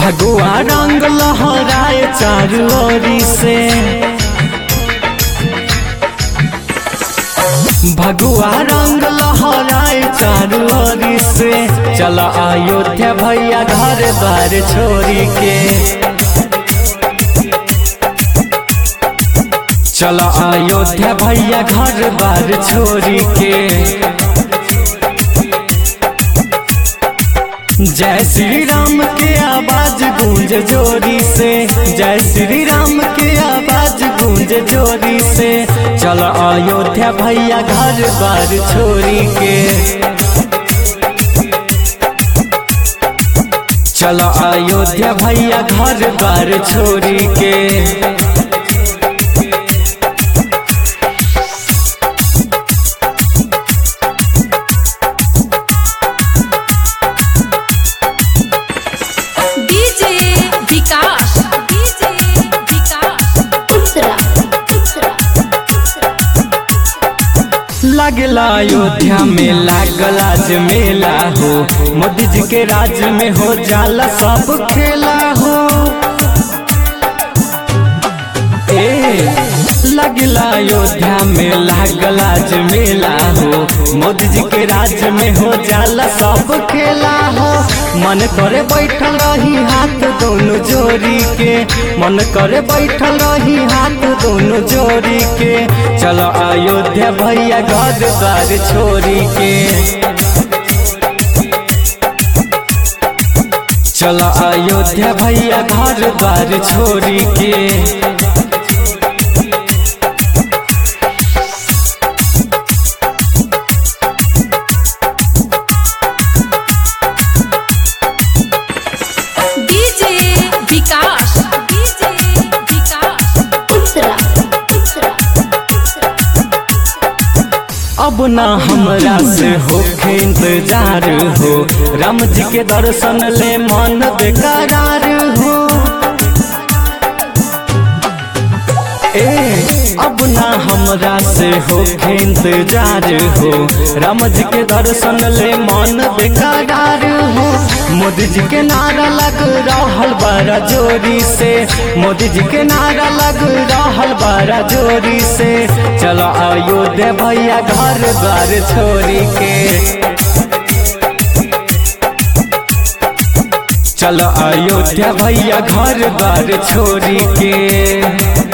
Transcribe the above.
भगवा रंग लहराए चारू ओरी से, भगवा रंग लहराए चारू ओरी से। चल अयोध्या भैया घर बार छोड़ी के, चल अयोध्या भैया घर बार छोड़ी के। जय श्री राम के आवाज गूंज जोरी से, जय श्री राम के आवाज गूंज जोरी से। चल अयोध्या भैया घर बार छोड़ी के, चल अयोध्या भैया घर बार छोड़ी के। लागला अयोध्या में लागल आज मेला हो, मोदी जी के राज में हो जाला सब खेला हो। लागला अयोध्या में लागल आज मेला हो, मोदी जी के राज में हो जाला सब खेला हो। मन करे बैठल रही हाथ दोनों जोड़ी के, मन करे बैठल रही हाथ दोनों जोड़ी के। चलो अयोध्या भैया घर बार छोड़ी के, चलो अयोध्या भैया घर बार छोड़ी के। अब ना हमरा से होखे इंतजार हो, राम जी के दर्शन ले मन बेकरार हो। अब ना हमरा से होखे इंतजार हो, राम जी के दर्शन ले मन बेकरार हो। मोदी जी के नारा लग रहल बारा जोरी से, मोदी जी के नारा लग रहल बारा जोरी से। चलो अयोध्या भैया घर बार छोड़ी के, चलो अयोध्या भैया घर बार छोड़ी के।